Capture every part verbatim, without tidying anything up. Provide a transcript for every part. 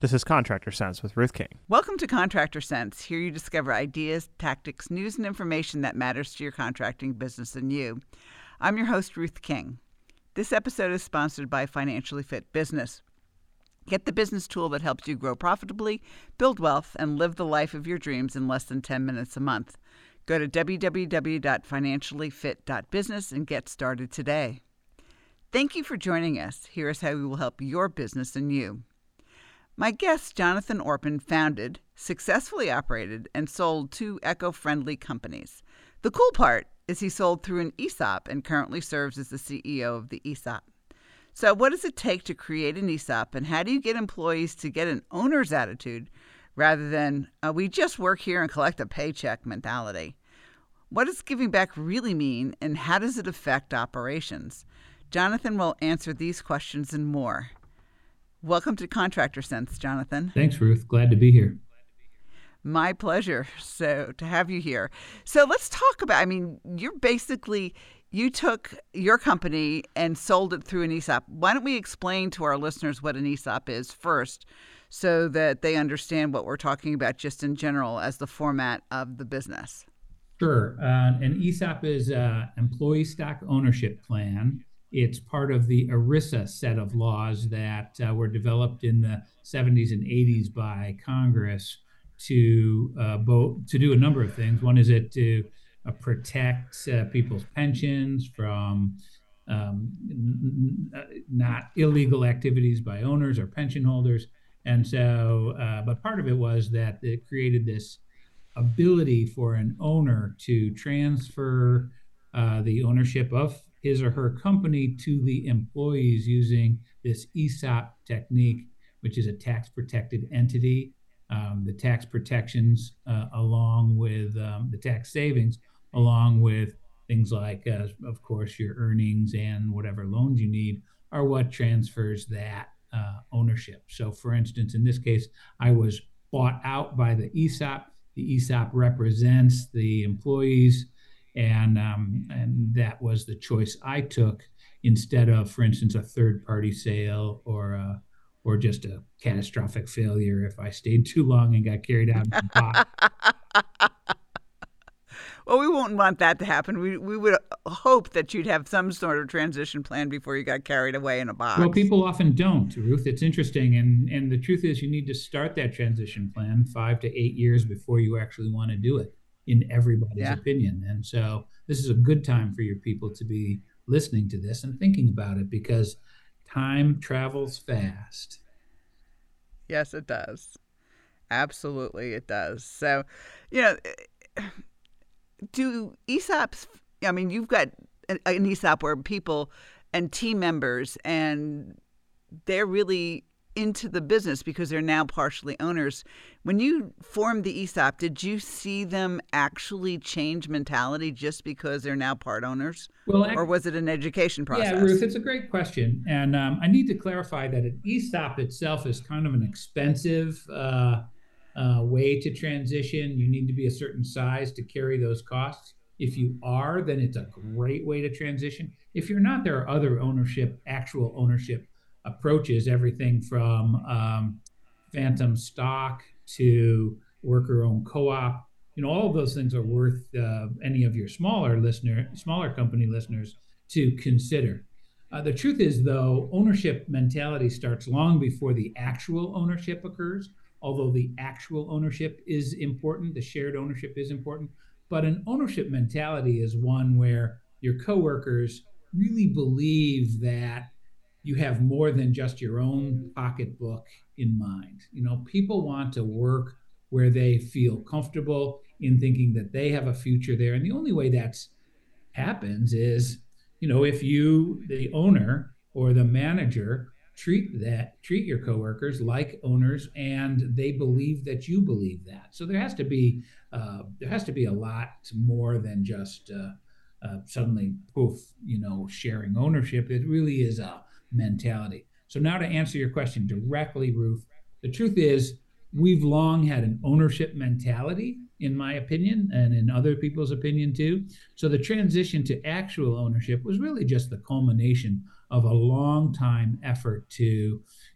This is Contractor Sense with Ruth King. Welcome to Contractor Sense. Here you discover ideas, tactics, news, and information that matters to your contracting business and you. I'm your host, Ruth King. This episode is sponsored by Financially Fit Business. Get the business tool that helps you grow profitably, build wealth, and live the life of your dreams in less than ten minutes a month. Go to w w w dot financially fit dot business and get started today. Thank you for joining us. Here is how we will help your business and you. My guest, Jonathan Orpin, founded, successfully operated, and sold two eco-friendly companies. The cool part is he sold through an E S O P and currently serves as the C E O of the E S O P. So what does it take to create an E S O P, and how do you get employees to get an owner's attitude rather than uh, we just work here and collect a paycheck mentality? What does giving back really mean, and how does it affect operations? Jonathan will answer these questions and more. Welcome to Contractor Sense, Jonathan. Thanks, Ruth. Glad to be here. My pleasure. So to have you here. So let's talk about, I mean, you're basically, you took your company and sold it through an E S O P. Why don't we explain to our listeners what an E S O P is first so that they understand what we're talking about just in general as the format of the business? Sure. Uh, an E S O P is an employee stock ownership plan. It's part of the ERISA set of laws that uh, were developed in the seventies and eighties by Congress to uh, both to do a number of things. One is it to uh, protect uh, people's pensions from um, n- n- not illegal activities by owners or pension holders. And so, uh, but part of it was that it created this ability for an owner to transfer uh, the ownership of his or her company to the employees using this E S O P technique, which is a tax-protected entity. Um, the tax protections, uh, along with um, the tax savings, along with things like, uh, of course, your earnings and whatever loans you need, are what transfers that uh, ownership. So, for instance, in this case, I was bought out by the E S O P. The E S O P represents the employees. And um, and that was the choice I took instead of, for instance, a third-party sale or a, or just a catastrophic failure if I stayed too long and got carried out in the box. Well, we won't want that to happen. We we would hope that you'd have some sort of transition plan before you got carried away in a box. Well, people often don't, Ruth. It's interesting. And, and the truth is you need to start that transition plan five to eight years before you actually want to do it, in everybody's yeah. opinion. And so this is a good time for your people to be listening to this and thinking about it, because time travels fast. Yes, it does. Absolutely, it does. So, you know, do E S O Ps, I mean, you've got an, an E S O P where people and team members, and they're really into the business because they're now partially owners. When you formed the E S O P, did you see them actually change mentality just because they're now part owners? Well, or was it an education process? Yeah, Ruth, it's a great question. And um, I need to clarify that an E S O P itself is kind of an expensive uh, uh, way to transition. You need to be a certain size to carry those costs. If you are, then it's a great way to transition. If you're not, there are other ownership, actual ownership approaches, everything from um, phantom stock to worker-owned co-op. You know, all of those things are worth uh, any of your smaller listener, smaller company listeners to consider. Uh, the truth is, though, ownership mentality starts long before the actual ownership occurs. Although the actual ownership is important, the shared ownership is important. But an ownership mentality is one where your coworkers really believe that you have more than just your own pocketbook in mind. You know, people want to work where they feel comfortable in thinking that they have a future there. And the only way that's happens is, you know, if you, the owner or the manager, treat that, treat your coworkers like owners, and they believe that you believe that. So there has to be, uh, there has to be a lot more than just uh, uh, suddenly, poof, you know, sharing ownership. It really is a mentality. So now to answer your question directly, Ruth, the truth is we've long had an ownership mentality, in my opinion, and in other people's opinion too. So the transition to actual ownership was really just the culmination of a long time effort to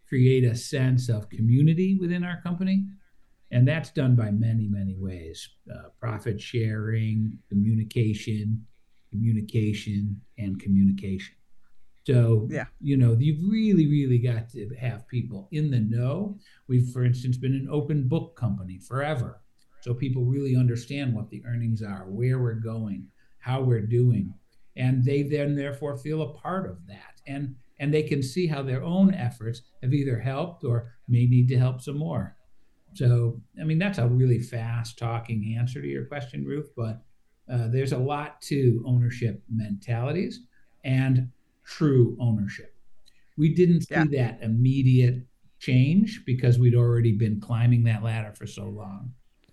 create a sense of community within our company. And that's done by many, many ways. Uh, profit sharing, communication, communication, and communication. So, yeah. you know, you've really, really got to have people in the know. We've, for instance, been an open book company forever. So people really understand what the earnings are, where we're going, how we're doing. And they then therefore feel a part of that. And, and they can see how their own efforts have either helped or may need to help some more. So, I mean, that's a really fast talking answer to your question, Ruth, but uh, there's a lot to ownership mentalities and true ownership. We didn't see yeah. that immediate change because we'd already been climbing that ladder for so long.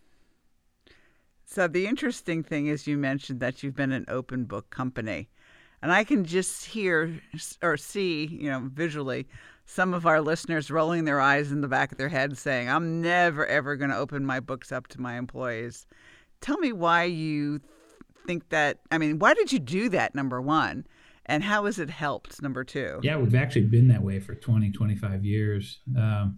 So the interesting thing is you mentioned that you've been an open book company. And I can just hear or see, you know, visually, some of our listeners rolling their eyes in the back of their head saying, I'm never, ever going to open my books up to my employees. Tell me why you think that. I mean, why did you do that, number one? And how has it helped, number two? Yeah, we've actually been that way for twenty, twenty-five years. Um,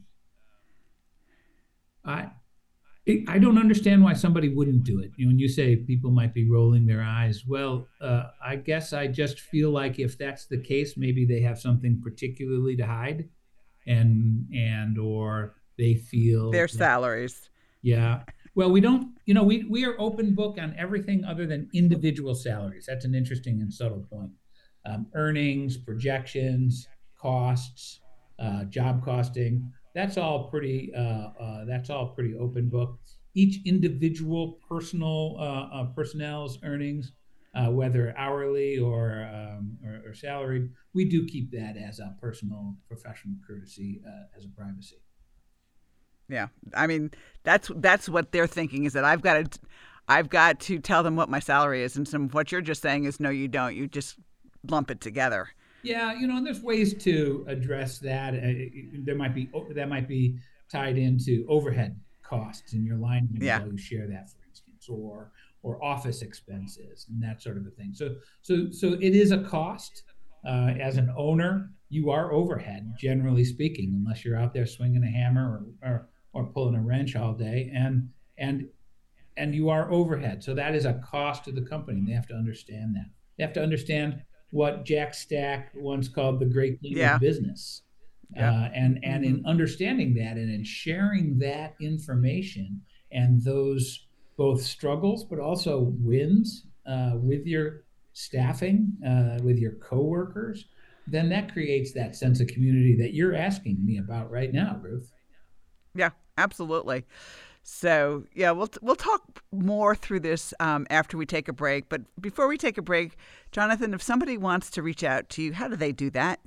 I I don't understand why somebody wouldn't do it. You know, when you say people might be rolling their eyes, well, uh, I guess I just feel like if that's the case, maybe they have something particularly to hide, and and or they feel their that, salaries. Yeah. Well, we don't. You know, we we are open book on everything other than individual salaries. That's an interesting and subtle point. Um, earnings, projections, costs, uh, job costing. That's all pretty. Uh, uh, that's all pretty open book. Each individual personal uh, uh, personnel's earnings, uh, whether hourly or, um, or or salaried, we do keep that as a personal, professional courtesy, uh, as a privacy. Yeah, I mean that's that's what they're thinking is that I've got to, I've got to tell them what my salary is, and some what you're just saying is no, you don't. You just lump it together. Yeah, you know, and there's ways to address that. Uh, there might be that might be tied into overhead costs in your line. Yeah, you share that, for instance, or or office expenses and that sort of a thing. So so so it is a cost. Uh, as an owner, you are overhead, generally speaking, unless you're out there swinging a hammer or or, or pulling a wrench all day, and and and you are overhead. So that is a cost to the company. And they have to understand that. They have to understand what Jack Stack once called the great game yeah. of business. Yeah. Uh, and and mm-hmm. in understanding that and in sharing that information and those both struggles, but also wins uh, with your staffing, uh, with your coworkers, then that creates that sense of community that you're asking me about right now, Ruth. Yeah, absolutely. So, yeah, we'll we'll talk more through this um, after we take a break. But before we take a break, Jonathan, if somebody wants to reach out to you, how do they do that?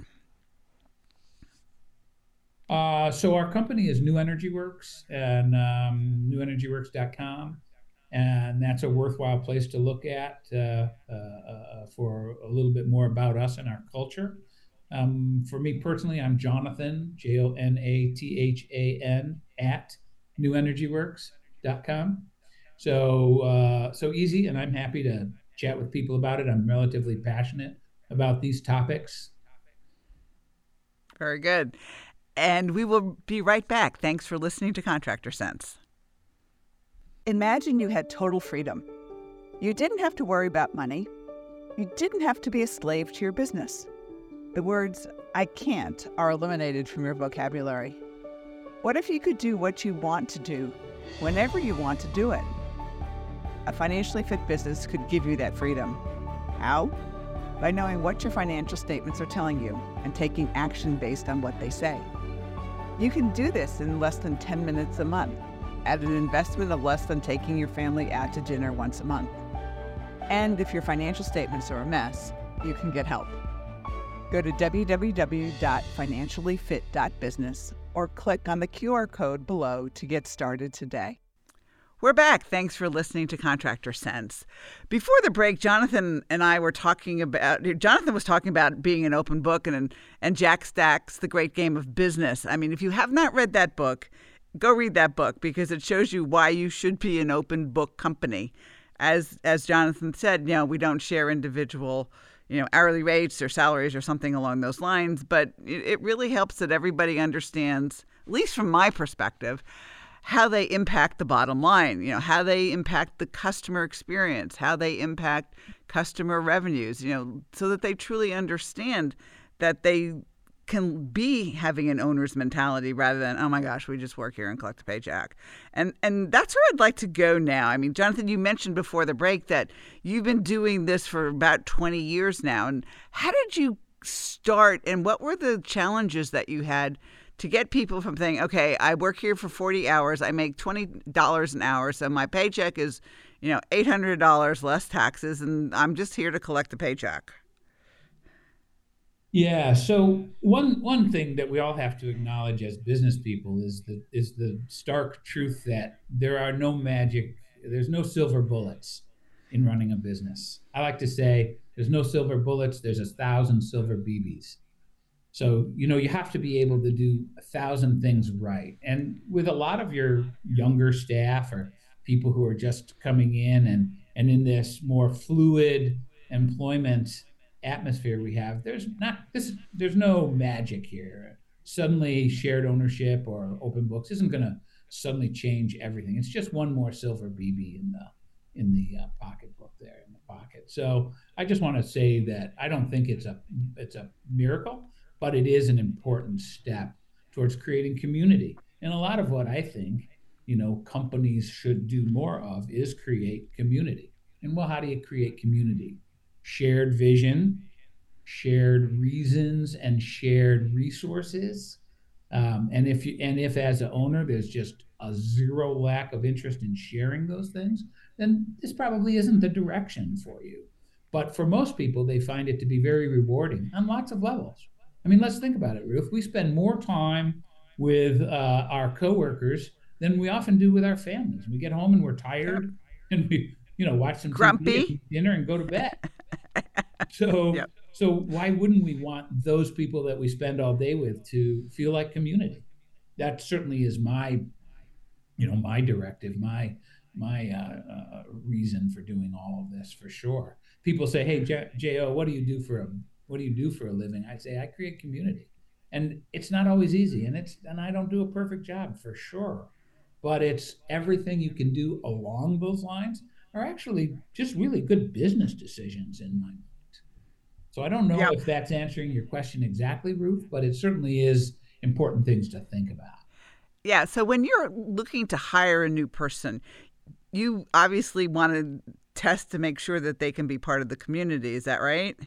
Uh, so our company is New Energy Works and um, new energy works dot com. And that's a worthwhile place to look at uh, uh, uh, for a little bit more about us and our culture. Um, for me personally, I'm Jonathan, J O N A T H A N, at new energy works dot com. So uh, so easy, and I'm happy to chat with people about it. I'm relatively passionate about these topics. Very good. And we will be right back. Thanks for listening to Contractor Sense. Imagine you had total freedom. You didn't have to worry about money. You didn't have to be a slave to your business. The words, I can't, are eliminated from your vocabulary. What if you could do what you want to do, whenever you want to do it? A financially fit business could give you that freedom. How? By knowing what your financial statements are telling you and taking action based on what they say. You can do this in less than ten minutes a month, at an investment of less than taking your family out to dinner once a month. And if your financial statements are a mess, you can get help. Go to w w w dot financially fit dot business or click on the Q R code below to get started today. We're back. Thanks for listening to Contractor Sense. Before the break, Jonathan and I were talking about, Jonathan was talking about being an open book and, and Jack Stack's The Great Game of Business. I mean, if you have not read that book, go read that book because it shows you why you should be an open book company. As as Jonathan said, you know, we don't share individual, you know, hourly rates or salaries or something along those lines. But it, it really helps that everybody understands, at least from my perspective, how they impact the bottom line, you know, how they impact the customer experience, how they impact customer revenues, you know, so that they truly understand that they can be having an owner's mentality rather than, oh my gosh, we just work here and collect a paycheck. And and that's where I'd like to go now. I mean, Jonathan, you mentioned before the break that you've been doing this for about twenty years now. And how did you start, and what were the challenges that you had to get people from saying, okay, I work here for forty hours, I make twenty dollars an hour, so my paycheck is, you know, eight hundred dollars less taxes, and I'm just here to collect the paycheck? Yeah. So one one thing that we all have to acknowledge as business people is the is the stark truth that there are no magic, there's no silver bullets in running a business. I like to say there's no silver bullets, there's a thousand silver B Bs. So, you know, you have to be able to do a thousand things right. And with a lot of your younger staff or people who are just coming in and, and in this more fluid employment atmosphere we have, there's not this there's no magic here. Suddenly shared ownership or open books isn't going to suddenly change everything. It's just one more silver B B in the in the uh, pocketbook there in the pocket. So I just want to say that I don't think it's a it's a miracle, but it is an important step towards creating community. And a lot of what I think, you know, companies should do more of is create community. And well, how do you create community? Shared vision, shared reasons, and shared resources. Um, and if you and if as an owner there's just a zero lack of interest in sharing those things, then this probably isn't the direction for you. But for most people, they find it to be very rewarding on lots of levels. I mean, let's think about it, Ruth. We spend more time with uh, our coworkers than we often do with our families. We get home and we're tired, and we, you know, watch some grumpy T V, eat dinner, and go to bed. So, yep. so why wouldn't we want those people that we spend all day with to feel like community? That certainly is my, you know, my directive, my my uh, uh, reason for doing all of this, for sure. People say, "Hey, J O, what do you do for a what do you do for a living?" I say, "I create community," and it's not always easy, and it's and I don't do a perfect job, for sure, but it's everything you can do along those lines are actually just really good business decisions in my mind. So I don't know yep. if that's answering your question exactly, Ruth, but it certainly is important things to think about. Yeah. So when you're looking to hire a new person, you obviously want to test to make sure that they can be part of the community. Is that right?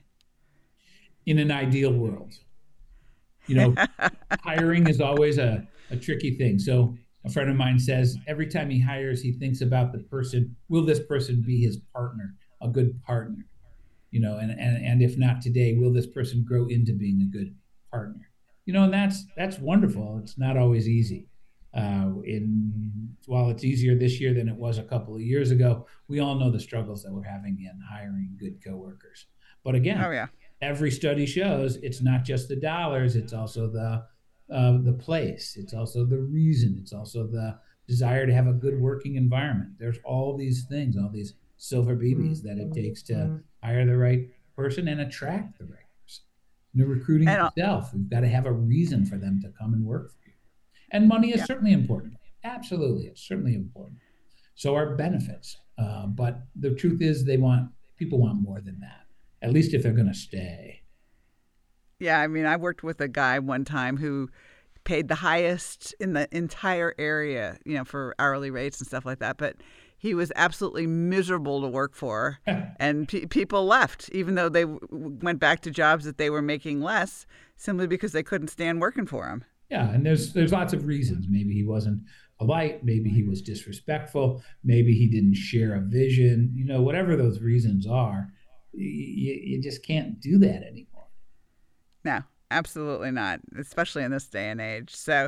In an ideal world. You know, hiring is always a, a tricky thing. So a friend of mine says every time he hires, he thinks about the person. Will this person be his partner, a good partner? You know, and, and, and if not today, will this person grow into being a good partner? You know, and that's that's wonderful. It's not always easy. Uh, in while it's easier this year than it was a couple of years ago, we all know the struggles that we're having in hiring good coworkers. But again, oh, yeah. every study shows it's not just the dollars; it's also the uh, the place. It's also the reason. It's also the desire to have a good working environment. There's all these things, all these silver B Bs that it takes to hire the right person and attract the right person. You know, recruiting itself, we've got to have a reason for them to come and work for you. And money is yeah. certainly important. Absolutely, it's certainly important. So are benefits. Uh, but the truth is, they want people want more than that. At least if they're going to stay. Yeah, I mean, I worked with a guy one time who paid the highest in the entire area, you know, for hourly rates and stuff like that. But he was absolutely miserable to work for, and pe- people left, even though they w- went back to jobs that they were making less, simply because they couldn't stand working for him. Yeah, and there's there's lots of reasons. Maybe he wasn't polite. Maybe he was disrespectful. Maybe he didn't share a vision. You know, whatever those reasons are, you, you just can't do that anymore. No, absolutely not, especially in this day and age. So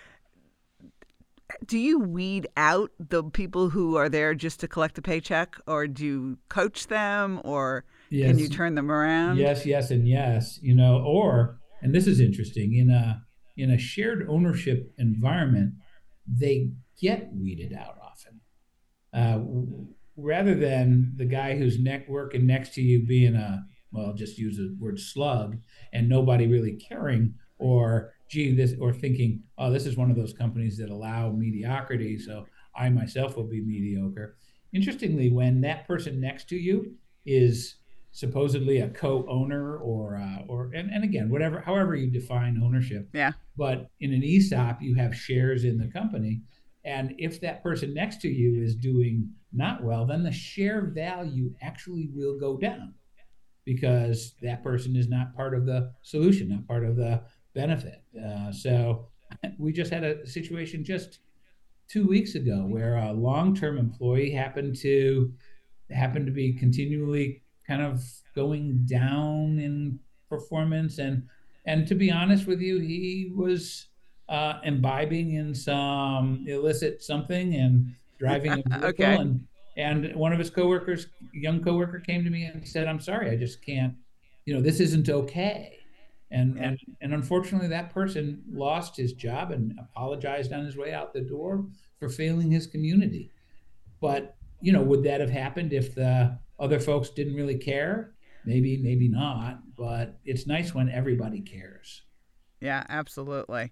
do you weed out the people who are there just to collect a paycheck, or do you coach them, or yes. can you turn them around? Yes, yes, and yes. You know, or, and this is interesting, in a in a shared ownership environment, they get weeded out often. Uh, rather than the guy who's ne- working next to you being a well, I'll just use the word slug, and nobody really caring or gee, this or thinking, oh, this is one of those companies that allow mediocrity, so I myself will be mediocre. Interestingly, when that person next to you is supposedly a co-owner or uh, or and, and again, whatever, however you define ownership, Yeah. but in an E S O P, you have shares in the company. And if that person next to you is doing not well, then the share value actually will go down because that person is not part of the solution, not part of the benefit. Uh, so we just had a situation just two weeks ago where a long-term employee happened to happened to be continually kind of going down in performance. And and to be honest with you, he was uh, imbibing in some illicit something and driving a vehicle. Okay. And and one of his coworkers, young coworker, came to me and said, "I'm sorry, I just can't. You know, this isn't okay." And Yeah. and and unfortunately, that person lost his job and apologized on his way out the door for failing his community. But you know, would that have happened if the other folks didn't really care? Maybe, maybe not. But it's nice when everybody cares. Yeah, absolutely.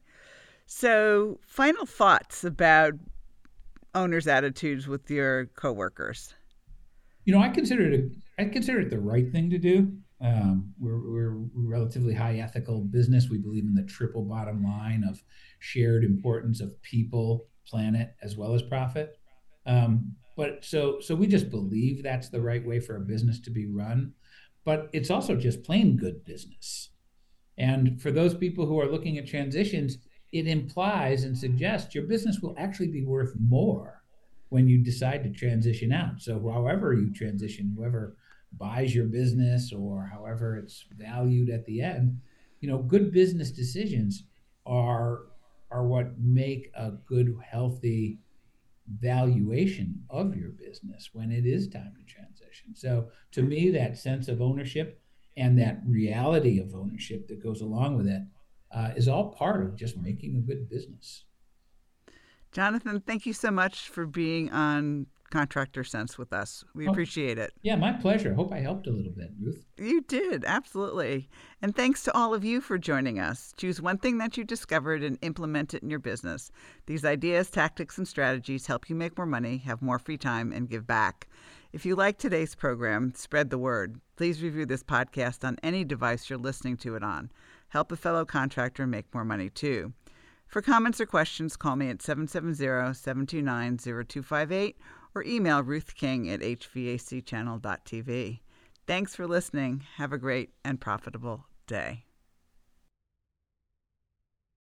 So, final thoughts about owners' attitudes with your coworkers. You know, I consider it a, I consider it the right thing to do. Um, we're we're a relatively high ethical business. We believe in the triple bottom line of shared importance of people, planet, as well as profit. Um, but so so we just believe that's the right way for a business to be run. But it's also just plain good business. And for those people who are looking at transitions, it implies and suggests your business will actually be worth more when you decide to transition out. So however you transition, whoever buys your business or however it's valued at the end, you know, good business decisions are are what make a good, healthy valuation of your business when it is time to transition. So to me, that sense of ownership and that reality of ownership that goes along with it uh, is all part of just making a good business. Jonathan, thank you so much for being on Contractor Sense with us. We Oh, appreciate it. Yeah, my pleasure. Hope I helped a little bit, Ruth. You did, absolutely. And thanks to all of you for joining us. Choose one thing that you discovered and implement it in your business. These ideas, tactics, and strategies help you make more money, have more free time, and give back. If you like today's program, spread the word. Please review this podcast on any device you're listening to it on. Help a fellow contractor make more money, too. For comments or questions, call me at seven seven zero, seven two nine, zero two five eight or email Ruth King at h v a c channel dot t v. Thanks for listening. Have a great and profitable day.